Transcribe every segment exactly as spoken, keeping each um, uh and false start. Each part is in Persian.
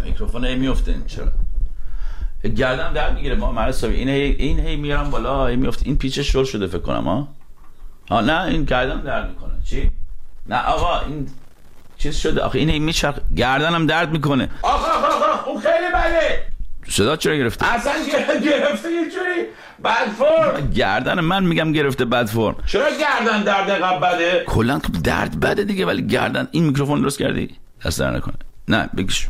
میکروفون هی میفته این چرا گردن درد میگیره ما مرسا این هی این هی میارم بالا هی میفته این پیچش شل شده فکر کنم ها ها نه این گردن درد میکنه چی نه آقا این چیز شده آخه این هی میچرخ گردنم درد میکنه آقا آقا آقا اون خیلی بده صدا چرا گرفته اصلا گرفته یه جوری بد فرم گردن من میگم گرفته بد فرم چرا گردن درد قبل بده کلا درد بده دیگه ولی گردن این میکروفون درست کردی دست در نکنه نه بگیش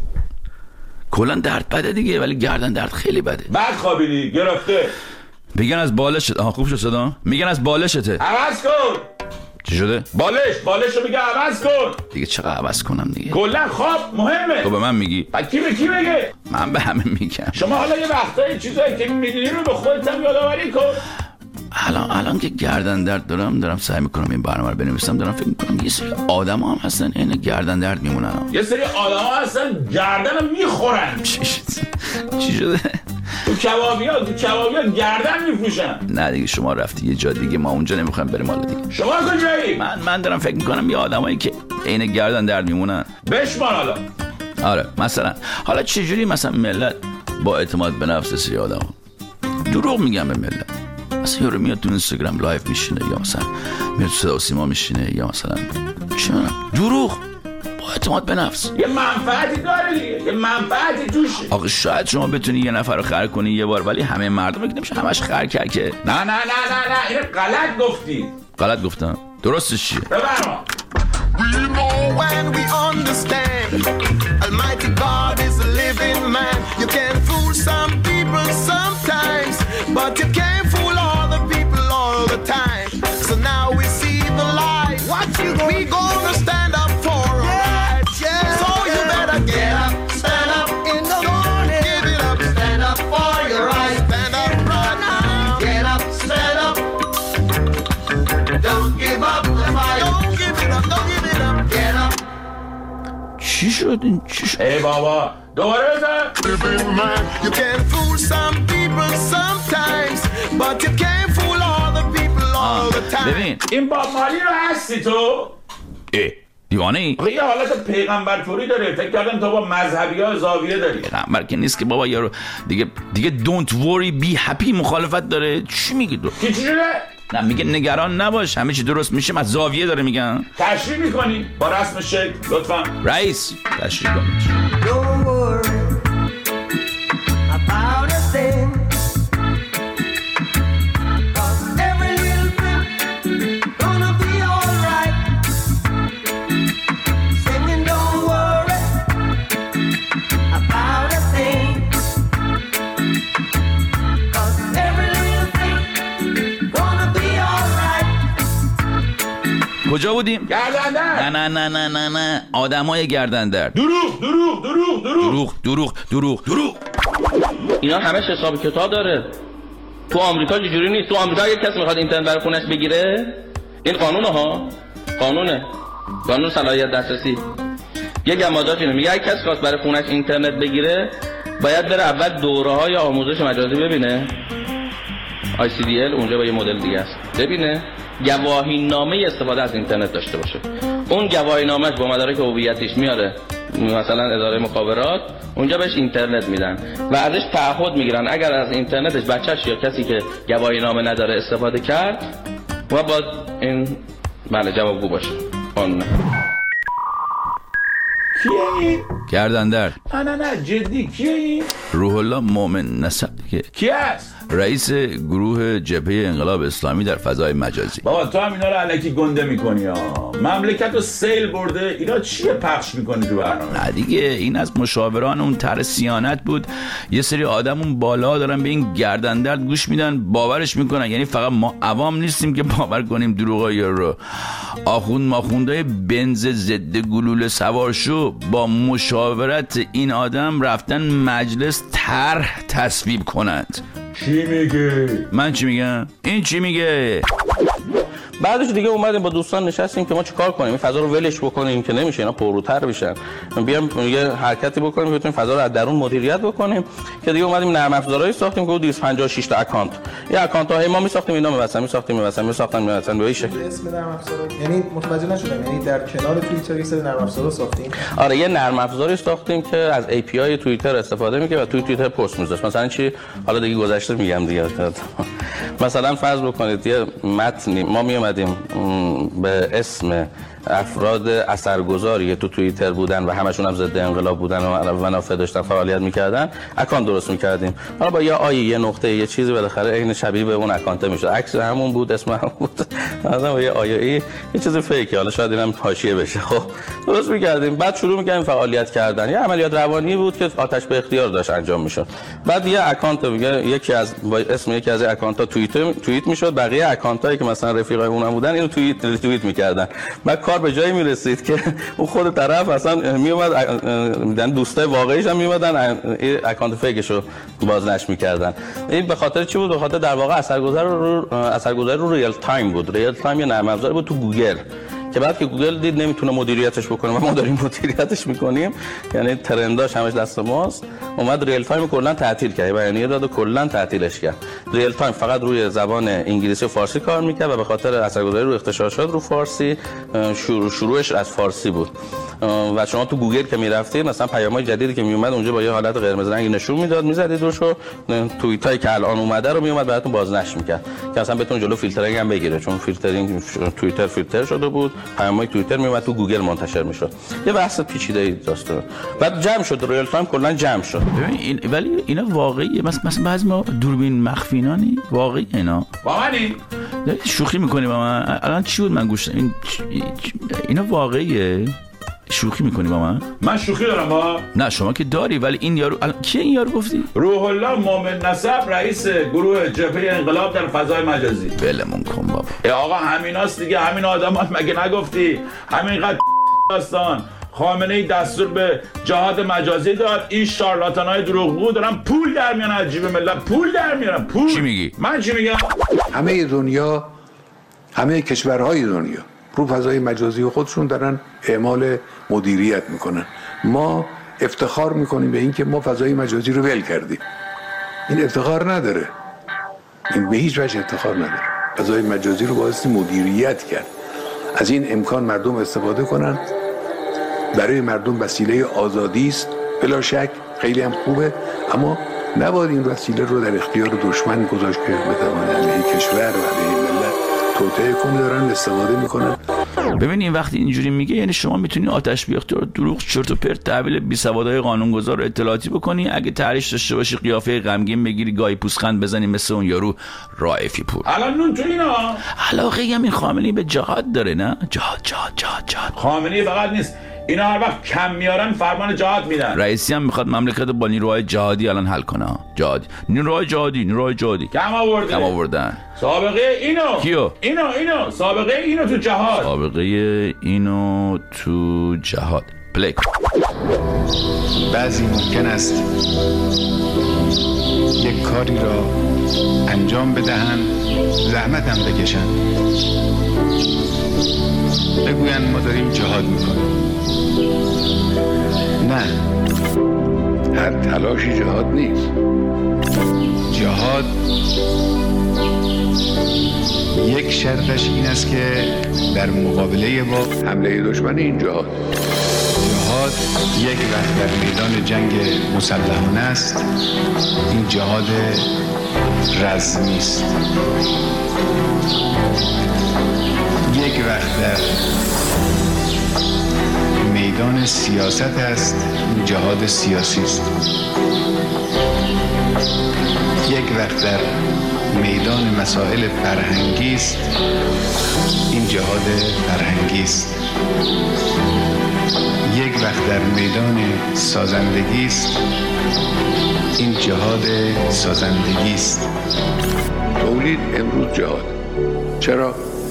کلا درد بده دیگه ولی گردن درد خیلی بده بعد خوابیدی گرفته میگن از بالشت آها خوب شد صدا میگن از بالشته عوض کن چی شده بالش بالش رو میگه عوض کن دیگه چقدر عوض کنم دیگه کلا خواب مهمه تو به من میگی بعد کی به کی بگه من به همه میگم شما حالا یه وقتایی چیزایی که میدونی رو به خودت هم یادآوری کن الان الان که گردن درد دارم دارم سعی میکنم این برنامه رو بنویسم دارم فکر میکنم یه سری آدما هم هستن این گردن درد میمونن یه سری آدما هستن گردن میخورن چی شده چی شده تو کبابیا تو کبابیا گردن میفروشن نه دیگه شما رفتی یه جا دیگه ما اونجا نمیخوایم بریم حالا دیگه شما کجایی من من دارم فکر میکنم یه آدمایی که عین گردن درد میمونن بشمار حالا آره مثلا حالا چجوری مثلا ملت با اعتماد به نفس سری آدما دروغ میگم به ملت مثلا یارو میاد تو اینستاگرام لایو میشینه یا مثلا میاد تو صدا و سیما میشینه یا مثلا چه میدونم دروغ با اعتماد به نفس یه منفعتی داره دیگه یه منفعتی توشه آقا شاید شما بتونی یه نفر رو خر کنی یه بار ولی همه مردم که نمیشه همش خر کرد که نه نه نه نه نه اینو غلط گفتی غلط گفتم درستش چیه ببرم We know when we understand Almighty God is a living man You can fool some people sometimes But you can't fool all the people all the time So now we see the light What you gonna We gonna stand up for our rights yeah. So you better get up, stand up in the morning Give it up, stand up for your rights Stand up right now Get up, stand up Don't give up the fight Don't give it up, don't give it up Get up چی شد این چی شد ای بابا دوباره بزن You can fool some people sometimes But you can't fool all the people all the time ببین این باب مالی رو هستی تو اه دیوانه ای آخه یه حالت پیغمبر توری داره فکر کردم تو با مذهبی ها زاویه داری پیغمبر که نیست که بابا یارو دیگه دیگه don't worry be happy مخالفت داره چی میگی تو کی چی شده نه میگه نگران نباش همه چی درست میشه از زاویه داره میگن تشریح میکنی با رسم شکل لطفا رئیس تشریح کن Don't worry about a thing 'Cause every little thing gonna be alright Singing don't worry about a thing 'Cause every little thing gonna be alright کجا بودیم گردن نه نه نه نه نه نه آدمای گردن درد دروغ دروغ دروغ دروغ دروغ دروغ دروغ دروغ اینا همش حساب کتاب داره تو آمریکا چجوری نیست تو آمریکا اگه کسی میخواد اینترنت برای خونش بگیره این قانونه ها قانونه قانون صلاحیت دسترسی یه گمادات اینه میگه اگه کسی خواست برای خونش اینترنت بگیره باید بره اول دوره های آموزش مجازی ببینه آی سی دی ال اونجا با یه مدل دیگه است ببینه گواهی نامه استفاده از اینترنت داشته باشه اون گواهی نامه‌اش با مدارک هویتیش میاره مثلا اداره مخابرات اونجا بهش اینترنت میدن و ازش تعهد میگیرن اگر از اینترنتش بچه‌ش یا کسی که گواهی نامه نداره استفاده کرد و باید این بله جوابگو باشه قانونه کیه این؟ گردن درد نه نه نه جدی کیه این؟ روح الله مومن نسب دیگه کی هست؟ رئیس گروه جبهه انقلاب اسلامی در فضای مجازی بابا تو هم اینا رو الکی گنده میکنی ها مملکت رو سیل برده اینا چیه پخش میکنی تو برنامه نه دیگه این از مشاوران اون طرح صیانت بود یه سری آدم اون بالا دارن به این گردن درد گوش میدن باورش میکنن یعنی فقط ما عوام نیستیم که باور کنیم دروغای رو آخوند ماخوندای بنز ضد گلوله سوار شو با مشاورت این آدم رفتن مجلس طرح تصویب کنند چی میگه؟ من چی میگم؟ این چی میگه؟ بعدش دیگه اومدیم با دوستان نشستیم که ما چیکار کنیم، این فضا رو ولش بکنیم که نمیشه، اینا پرروتر بشن، بیام یه حرکتی بکنیم که بتونیم فضا رو از درون مدیریت بکنیم. که دیگه اومدیم نرم افزارهایی ساختیم که دویست و پنجاه و شش تا اکانت، یه اکانت های ما میساختیم، اینا می‌واسن میساختیم می‌واسن میساختن می‌واسن به این شکل. اسم نرم افزار یعنی متوجه نشدم، یعنی در کنار توییتر یه سری نرم افزار ساختیم؟ آره یه نرم افزاری ساختیم که از ای پی آی توییتر استفاده می‌کنه و توی توییتر پست می‌ذاره. مثلا چی، حالا دیگه گذشته میگم دیگه. مثلا فرض بکنید یه متنی ما میومدیم به اسم افراد اثرگذاری تو توییتر بودن و همشون هم ضد انقلاب بودن و منافع داشتن فعالیت میکردن، اکانت درست میکردیم. حالا با یه آیه یه نقطه یه چیزی بالاخره عین شبیه به اون اکانت میشد، عکس همون بود، اسم همون بود، مثلا با یه آیه ای یه چیز فیکی، حالا شاید اینم حاشیه بشه، خب درست میکردیم. بعد شروع میکردیم فعالیت کردن. یه عملیات روانی بود که آتش به اختیار داشت انجام میشد. بعد یه اکانت میگه یکی از با اسم یکی از اکانت ها توییت توییت میشد، بقیه اکانت هایی که مثلا رفیقای اونم بودن اینو توییت توییت میکردن. بعد کار به جایی میرسید که اون خود طرف اصلا میومد، میدن دوستای واقعیش هم میومدن اکانت فیکشو بازنشر میکردن. این به خاطر چی بود؟ به خاطر در واقع اثرگذاری رو اثرگذاری رو ریل تایم بود. ریل تایم یه نرم افزاری بود تو گوگل که بعد که گوگل دید نمیتونه مدیریتش بکنه و ما داریم مدیریتش میکنیم، یعنی ترنداش همش دست ماست، اومد ریل تایم کلا تعطیل کرد، بیانیه داد و کلا تعطیلش کرد. ریل تایم فقط روی زبان انگلیسی و فارسی کار میکرد و به خاطر اثرگذاری رو اختشاشات رو فارسی شروع شروعش از فارسی بود. و شما تو گوگل که میرفتید مثلا پیام‌های جدیدی که میومد اونجا با یه حالت قرمز رنگی نشون میداد، میزدید روشو، توییتایی که الان اومده رو میومد براتون بازنشر میکرد که اصلا بتونه جلو فیلترینگ هم بگیره، چون فیلترینگ توییتر فیلتر شده بود، پیام‌های توییتر میومد تو گوگل منتشر میشد. یه بحث پیچیده‌ای داشت. بعد جمع شد، ریل تایم کلا جمع شد. این ولی اینا واقعیه؟ مثلا مثلا بعضی ما دوربین مخفینانی واقعی اینا واقعی شوخی میکنیم با من. الان چی بود من گوش این اینا واقعیه؟ شوخی میکنی با من؟ من شوخی دارم با؟ نه شما که داری، ولی این یارو الان کیه این یارو گفتی؟ روح الله مومن نسب، رئیس گروه جبهه انقلاب در فضای مجازی. ولمون کن بابا. ای آقا همیناست دیگه، همین آدمات مگه نگفتی؟ همینقدر داستان خامنه‌ای دستور به جهاد مجازی داد، این شارلاتانای دروغگو دارن پول در میارن از جیب ملت، پول در میارن، پول. چی میگی؟ من چی میگم؟ همه دنیا، همه کشورهای دنیا رو فضای مجازی خودشون دارن اعمال مدیریت میکنن. ما افتخار میکنیم به اینکه ما فضای مجازی رو ول کردیم. این افتخار نداره، این به هیچ وجه افتخار نداره. فضای مجازی رو باعث مدیریت کرد. از این امکان مردم استفاده کنن، برای مردم وسیله آزادی است، بلا شک خیلی هم خوبه، اما نباید این وسیله رو در اختیار دشمن گذاشت که بتوانه علیه کشور و علیه ملت توطئه کنه. دارن استفاده میکنن. ببینین وقتی اینجوری میگه یعنی شما میتونی آتش بی اختیار دروغ چرت و پرت تحویل بیسوادای قانونگذار اطلاعاتی بکنی، اگه طرحش داشته باشی قیافه غمگین بگیری، گاهی پوزخند بزنی مثل اون یارو رائفی پور. الان نون تو اینا علاقه هم این خامنه‌ای به جهاد داره، نه؟ جهاد جهاد جهاد جهاد. خامنه‌ای فقط نیست، اینا هر وقت کم میارن فرمان جهاد میدن. رئیسی هم میخواد مملکت با نیروهای جهادی الان حل کنه. جهادی، نیروهای جهادی، نیروهای جهادی کم آورده. کم آوردن. سابقه اینو کیو؟ اینو اینو سابقه اینو تو جهاد. سابقه اینو تو جهاد. پلی. بعضی ممکن است یک کاری را انجام بدهند، زحمت هم بکشند، بگویند ما داریم جهاد میکنیم. نه، هر تلاشی جهاد نیست. جهاد یک شرطش این است که در مقابله با حمله دشمن این جهاد جهاد یک وقت در میدان جنگ مسلحانه است، این جهاد رزمی است. یک وقت در میدان سیاست است، این جهاد سیاسی است. یک وقت در میدان مسائل فرهنگی است، این جهاد فرهنگی است. یک وقت در میدان سازندگی است، این جهاد سازندگی است. تولید امروز جهاد. چرا؟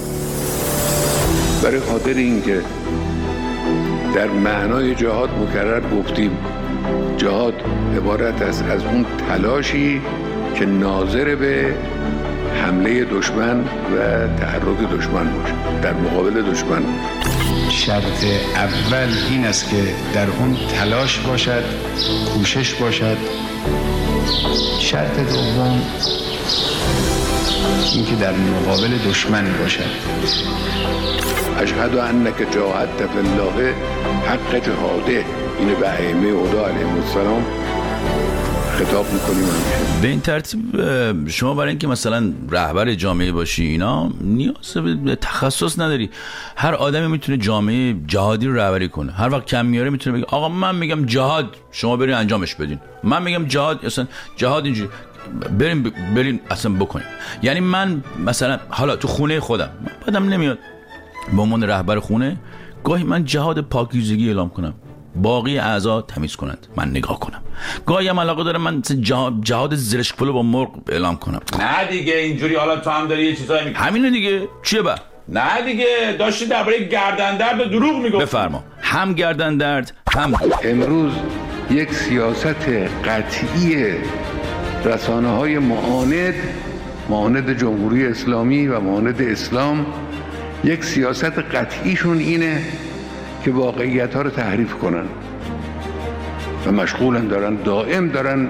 برای خاطر اینکه در معنای جهاد مکرر گفتیم جهاد عبارت است از اون تلاشی که ناظر به حمله دشمن و تحرک دشمن باشد، در مقابل دشمن. شرط اول این است که در اون تلاش باشد، کوشش باشد. شرط دوم این که در مقابل دشمن باشد. اشهد انک جاهدت فی الله حق جهاده، اینو به ائمه هدا علیهم السلام خطاب میکنیم. همیشه به این ترتیب شما برای اینکه مثلا رهبر جامعه باشی اینا نیاز به تخصص نداری. هر آدمی میتونه جامعه جهادی رو رهبری کنه. هر وقت کم میاره میتونه بگه آقا من میگم جهاد، شما برید انجامش بدین. من میگم جهاد، اصلا جهاد اینجوری بریم بریم اصلا بکنیم. یعنی من مثلا حالا تو خونه خودم بعدم نمیاد به عنوان رهبر خونه گاهی من جهاد پاکیزگی اعلام کنم، باقی اعضا تمیز کنند، من نگاه کنم. گاهی هم علاقه دارم من جهاد, جهاد زرشک پلو با مرغ اعلام کنم. نه دیگه اینجوری حالا تو هم داری یه چیزایی میگی. همینه دیگه. چیه با؟ نه دیگه داشتی درباره گردن درد و دروغ میگفتی. بفرما. هم گردن درد هم امروز یک سیاست قطعی رسانه های معاند معاند جمهوری اسلامی و معاند اسلام، یک سیاست قطعیشون اینه که واقعیت ها رو تحریف کنن و مشغولن، دارن دائم دارن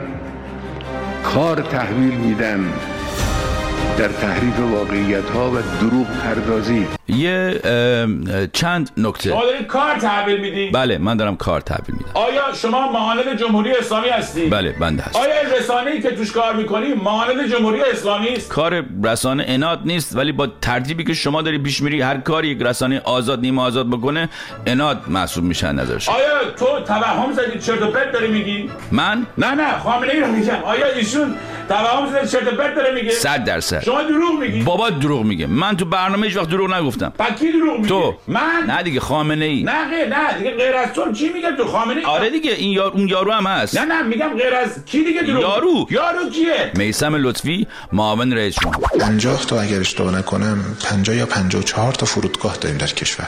کار تحویل میدن در تحریف واقعیت ها و دروغ پردازی. یه چند نکته. شما دارید کار تحویل میدی؟ بله من دارم کار تحویل میدم. آیا شما معاند جمهوری اسلامی هستی؟ بله بنده هستم. آیا این رسانه‌ای که توش کار میکنی معاند جمهوری اسلامی است؟ کار رسانه عناد نیست، ولی با ترتیبی که شما داری پیش میری هر کاری یک رسانه آزاد نیمه آزاد بکنه عناد محسوب میشه نظرش. آیا تو توهم زدی چرت و پرت داری میگی؟ من؟ نه نه خامنه‌ای رو میگم. آیا ایشون توهم زده چرت و پرت داره میگه؟ صد درصد. شما دروغ میگی. بابا دروغ میگه. من تو برنامه هیچ وقت دروغ نگفتم. کی دروغ میگه؟ تو. من؟ نه دیگه خامنه‌ای. نه غیر نه دیگه غیر از تو چی میگه تو خامنه‌ای؟ آره دیگه این یار اون یارو هم هست. نه نه میگم غیر از کی دیگه دروغ؟ یارو. یارو کیه؟ میثم لطفی معاون رئیس جمهور. پنجاه تا اگر اشتباه نکنم پنجاه یا پنجاه و چهار تا فرودگاه داریم در کشور.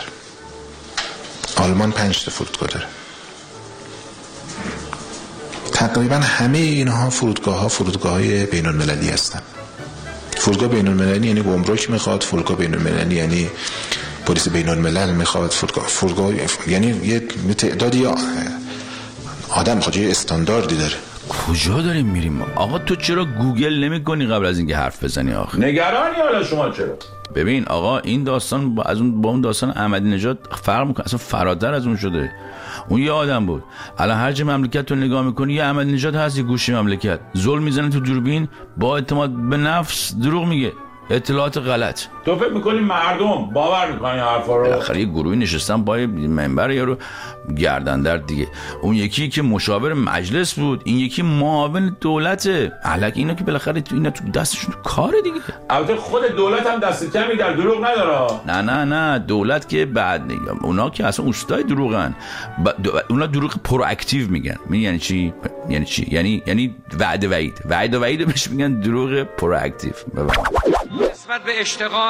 آلمان پنج تا فرودگاه داره. تقریبا همه اینها فرودگاه ها فرودگاه های بین المللی هستن. فرودگاه بین المللی یعنی گمرک میخواد، فرودگاه بین المللی یعنی پلیس بین الملل میخواد، فرودگاه فرودگاه یعنی یه تعدادی آدم میخواد، یه استانداردی داره. کجا داریم میریم آقا؟ تو چرا گوگل نمی کنی قبل از اینکه حرف بزنی آخه؟ نگرانی حالا شما چرا؟ ببین آقا این داستان با از اون با اون داستان احمدی نژاد فرق میکنه، اصلا فراتر از اون شده. اون یه آدم بود، الان هر جا مملکت رو نگاه میکنی یه احمدی نژاد هست، یه گوشه مملکت ظلم میزنه تو دوربین، با اعتماد به نفس دروغ میگه، اطلاعات غلط. تو فکر میکنی مردم باور میکنن حرفا رو؟ بالاخره یه گروهی نشستن با منبر یارو گردن در دیگه. اون یکی که مشاور مجلس بود، این یکی معاون دولته. الک اینا که بالاخره تو اینا تو دستشون تو کاره دیگه. البته خود دولت هم دست کمی در دروغ نداره. نه نه نه دولت که بعد نگم، اونا که اصلا استاد دروغن. ب... اونا دروغ پرواکتیو میگن. می یعنی چی؟ یعنی چی؟ یعنی یعنی وعده وعید. وعده وعید بهش میگن دروغ پرواکتیو. نسبت به اشتغال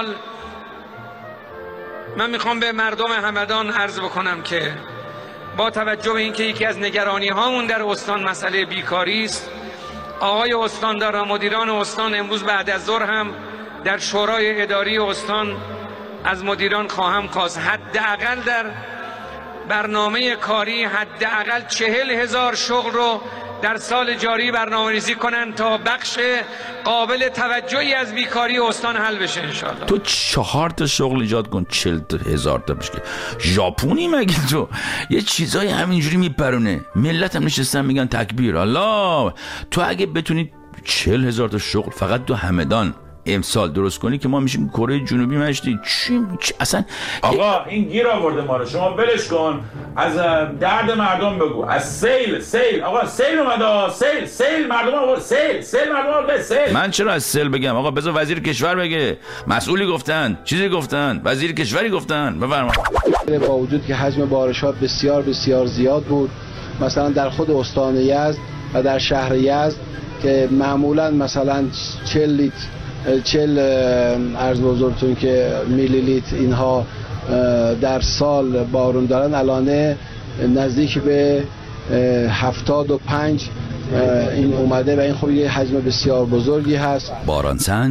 من میخوام به مردم همدان عرض بکنم که با توجه به اینکه یکی از نگرانی هامون در استان مسئله بیکاری است، آقای استاندار و مدیران استان امروز بعد از ظهر هم در شورای اداری استان از مدیران خواهم خواست حداقل در برنامه کاری حداقل چهل هزار شغل رو در سال جاری برنامه‌ریزی کنن تا بخش قابل توجهی از بیکاری استان حل بشه انشالله. تو چهار تا شغل ایجاد کن، چهل هزار تا بشه. ژاپنی مگه تو؟ یه چیزای همینجوری میپرونه. ملت هم نشستن میگن تکبیر الله. تو اگه بتونی چهل هزار تا شغل فقط تو همدان امسال درست کنی که ما میشیم کره جنوبی مشتی. چی اصلا آقا این گیر آورده ما رو، شما ولش کن، از درد مردم بگو، از سیل سیل آقا سیل اومده، سیل سیل مردم آقا سیل سیل مردم آقا سیل. من چرا از سیل بگم آقا؟ بذار وزیر کشور بگه. مسئولی گفتن، چیزی گفتن، وزیر کشوری گفتن. بفرما. با وجود که حجم بارشات بسیار بسیار زیاد بود، مثلا در خود استان یزد و در شهر یزد که معمولا مثلا چهل لیتر چهل عرض بزرگتون که میلی لیتر اینها در سال بارون دارن، الان نزدیک به هفتاد و پنج این اومده و این خب یه حجم بسیار بزرگی هست. باران سنج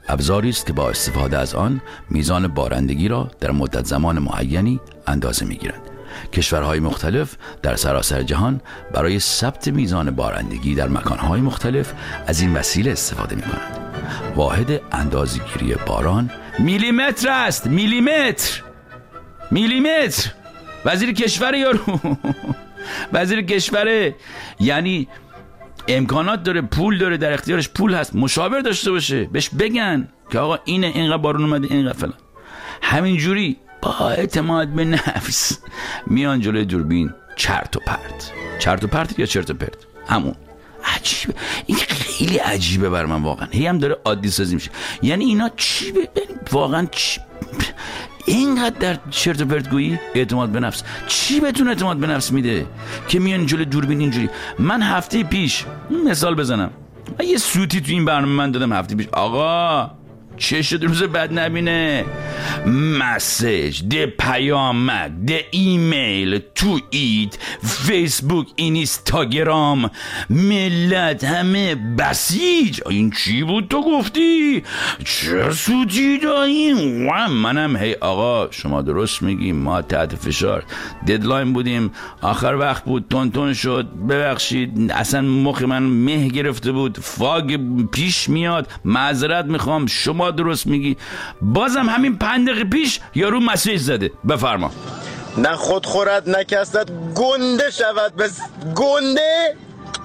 ابزاری است که با استفاده از آن میزان بارندگی را در مدت زمان معینی اندازه میگیرند. کشورهای مختلف در سراسر جهان برای ثبت میزان بارندگی در مکانهای مختلف از این وسیله استفاده میکنند. واحد اندازه‌گیری باران میلیمتر است. میلیمتر میلیمتر وزیر کشور یارو وزیر کشور، یعنی امکانات داره، پول داره، در اختیارش پول هست، مشاور داشته باشه، بهش بگن که آقا اینه، اینقدر بارون اومده، اینقدر فلان. همینجوری با اعتماد به نفس میان جلوی دوربین چرت و پرت. چرت و پرت یا چرت و پرت؟ همون. عجیبه، این خیلی عجیبه بر من واقعا. هی هم داره عادی سازی میشه. یعنی اینا چی به واقعا چی اینقدر در چرت و پرت گویی اعتماد به نفس چی بهتون اعتماد به نفس میده که میان جلوی دوربین اینجوری؟ من هفته پیش مثال بزنم، من یه سوتی تو این برنامه من دادم هفته پیش. آقا چه شد روز بد نبینه؟ مسیج، ده پیامک، ده ایمیل، توییت، فیسبوک، اینستاگرام، ملت همه بسیج. این چی بود تو گفتی؟ چه سوتی داریم؟ منم هی آقا شما درست میگی، ما تحت فشار ددلاین بودیم، آخر وقت بود، تون تون شد، ببخشید اصلا مخ من مه گرفته بود، فاگ پیش میاد، معذرت میخوام، شما درست میگی. بازم همین پنج دقیقه پیش یارو مسیج زده. بفرما. نه خود خورد نه کسد گنده شود، بس گنده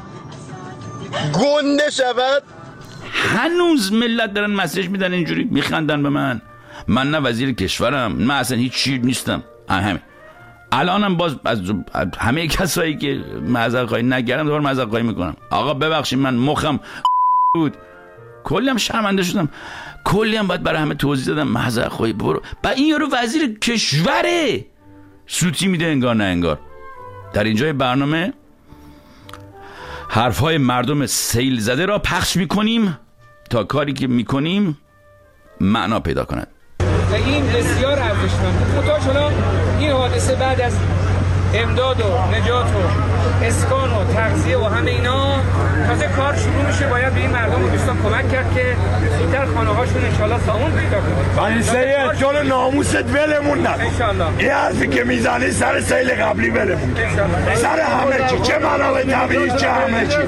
گنده شود. هنوز ملت دارن مسیج میدن اینجوری، میخندن به من. من نه وزیر کشورم، من اصلا هیچ چیز نیستم. همین الانم باز از همه کسایی که معذرت خواهی نکردم دوباره معذرت خواهی میکنم. آقا ببخشید من مخم بود، کلی هم شرمنده شدم، کلی هم باید برای همه توضیح دادم، معذرت خواهی برو. بعد این یارو وزیر کشوره سوتی میده انگار نه انگار. در اینجای برنامه حرفهای مردم سیل زده را پخش میکنیم تا کاری که میکنیم معنا پیدا کند. و این بسیار ارزشمنده. منتها چون این حادثه بعد از امداد و نجات و اسکان و تغذیه و همه اینا تازه کار شروع میشه، باید به این مردم و دوستان کمک کرد که زودتر خانه هاشون انشالله سامون پیدا کنه. ولی سید جلو ناموست ولمون نکن انشالله. این حرفی که میزنی سر سیل قبلی ولمون سر همه چی، چه منابع طبیعی چه همه چی.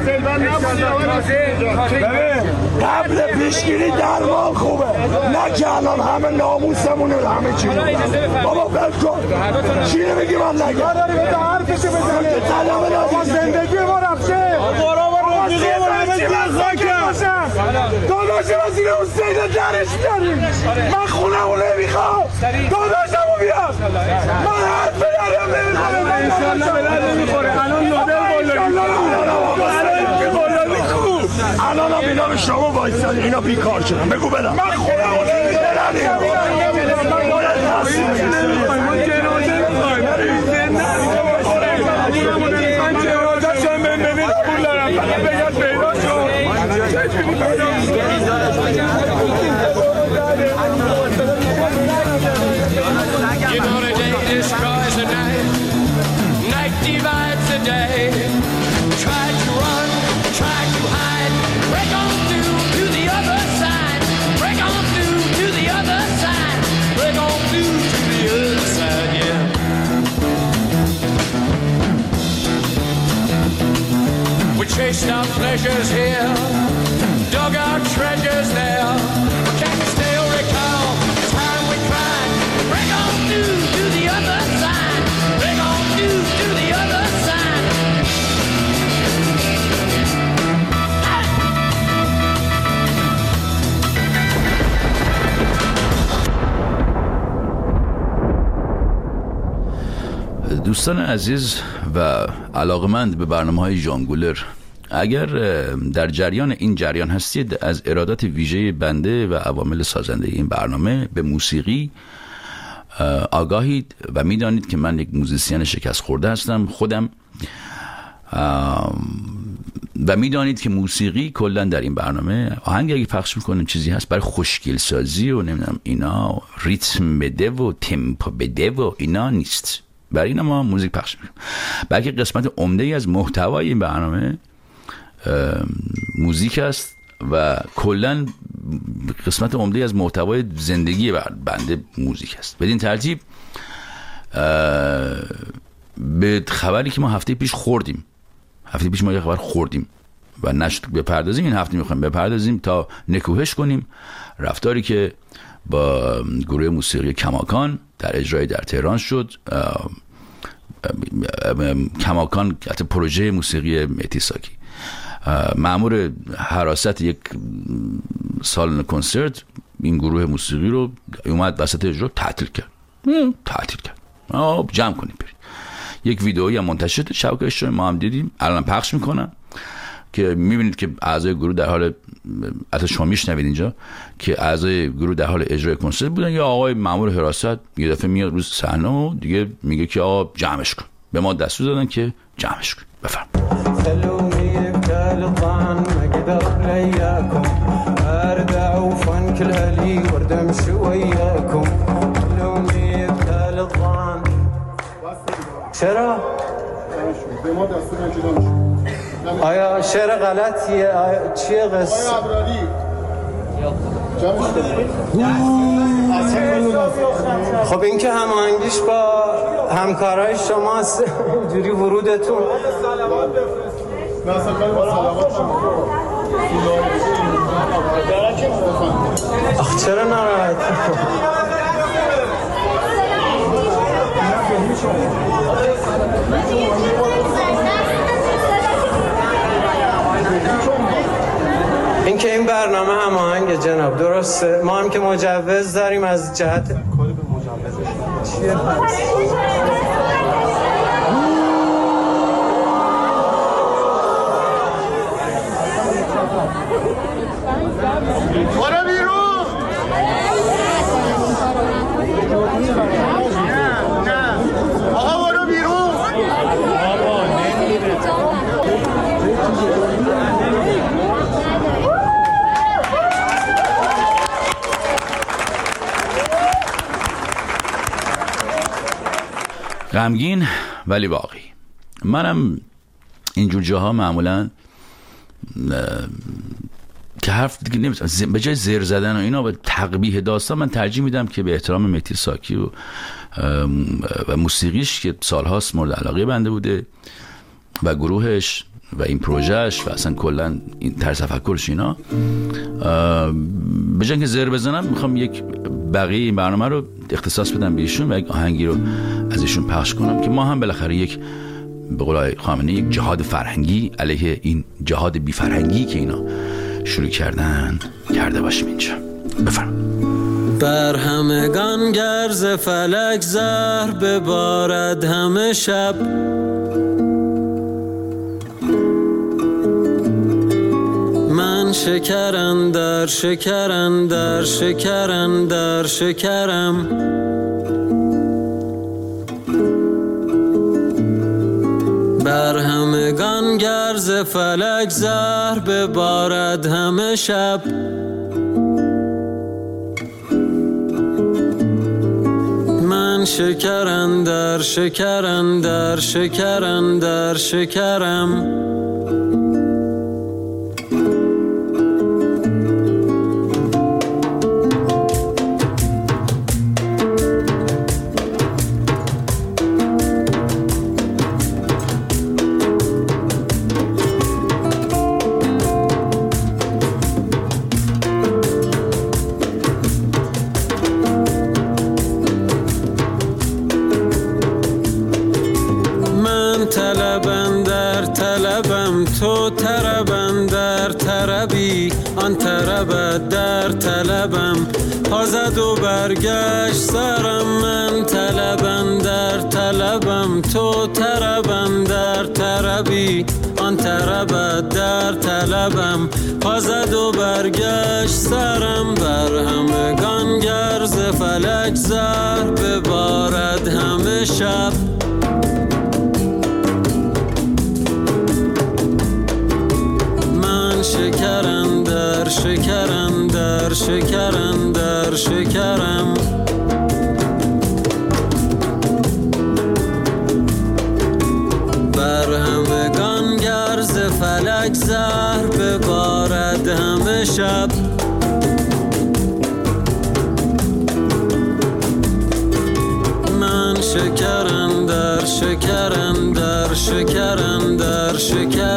قبل پیشگیری درمان خوبه، نه که الان همه ناموسمون و همه چی. بابا بل کن چی نمیگی من نگم حرفشو بزنه. زندگی ما رفته، آقا رفیقه ما همه جور خاکم. داداشم از این حسین درش بیاریم، من خونه اون نمیخوام، داداشم رو بیار. من حرف بدارم نمیخوام، انشالله به درد میخوره. الان نودل بولانی خوب، الان هم اینا به شما بایستانی، اینا بیکار شدن. بگو بدم من خونه اون chased our pleasures here, dug our treasures there. We can still recall the time we cried. Break on through to the other side. Break on through to the other side. دوستان عزیز و علاقمند به برنامه‌های ژانگولر، اگر در جریان این جریان هستید از ارادات ویژه بنده و عوامل سازنده این برنامه به موسیقی آگاهید و میدانید که من یک موزیسین شکست خورده هستم خودم، و میدانید که موسیقی کلا در این برنامه آهنگ اگه پخش میکنیم چیزی هست برای خوشگل سازی و نمیدونم اینا، ریتم بده و تمپو بده و اینا نیست. برای اینا ما موزیک پخش میکنیم، بلکه قسمت عمده ای از محتوای این برنامه موزیک است و کلا قسمت عمده از محتوای زندگی بنده موزیک است. بدین ترتیب به خبری که ما هفته پیش خوردیم هفته پیش ما یه خبر خوردیم و نشد بپردازیم، این هفته میخوایم بپردازیم تا نکوهش کنیم رفتاری که با گروه موسیقی کماکان در اجرای در تهران شد. کماکان حتی پروژه موسیقی مهدی ساکی مأمور حراست یک سالن کنسرت این گروه موسیقی رو اومد وسط اجرا تعطیل کرد تعطیل کرد آه جمع کنیم برید. یک ویدئویی هم منتشر شد شبکه اجتماعی، ما هم دیدیم، الان پخش میکنن که میبینید که اعضای گروه در حال، حتی شما میشنوید اینجا که اعضای گروه در حال اجرای کنسرت بودن. یا آقای مأمور حراست یه دفعه میاد روز صحنه و دیگه میگه که آقا جمعش کن. به ما دستور دادن که جمعش کن. بفرم. خلوني بكال الظن ما قدر لياكم ارجع وفن كل هلي وردم شوياكم خلوني بكال الظن چرا؟ به ما دستور نمیشه. آیا شعر غلطیه؟ آیا چیه قصه؟ آیا ابراری خب این که هماهنگیش با همکارای شماست اینجوری ورودتون آخ چرا ناراحتی؟ این که این برنامه هماهنگ جناب درسته، ما هم که مجوز داریم از جهت کلی به مجوزش چیه پس؟ برو بیرون! آقا برو بیرون! غمگین ولی واقعی. منم اینجور جاها معمولا که حرف دیگه نمیزنم، به جای زر زدن و اینا به تقبیح داستان من ترجیح میدم که به احترام مهدی ساکی و, و موسیقیش که سالهاست مورد علاقه بنده بوده و گروهش و این پروژهش و اصلا کلا این طرز تفکرش اینا، به جای که زر بزنم میخوام یک بقیه این برنامه رو اختصاص بدم به ایشون و یک آهنگی رو از ایشون پخش کنم که ما هم بالاخره یک به قول آقای خامنه‌ای یک جهاد فرهنگی علیه این جهاد بی فرهنگی که اینا شروع کردن کرده باشیم اینجا. بفرمایید. بر همگان گرز فلک زهر ببارد همه شب، من شکرم در شکرم در شکرم در شکرم، بر همگان گرز فلک زهر ببارد همه شب، من شکرم در شکرم در شکرم در شکرم، تو طربم در طربی آن طربت در طلبم، پازد و برگشت سرم من طلبم در طلبم، تو طربم در طربی آن طربت در طلبم، پازد و برگشت سرم، بر همگان گرز فلک زهر ببارد همه شب، شکرم در شکرم در شکرم در شکرم، بر همگان گرز فلک زهر ببارد همه شب، شکرم در شکرم در شکر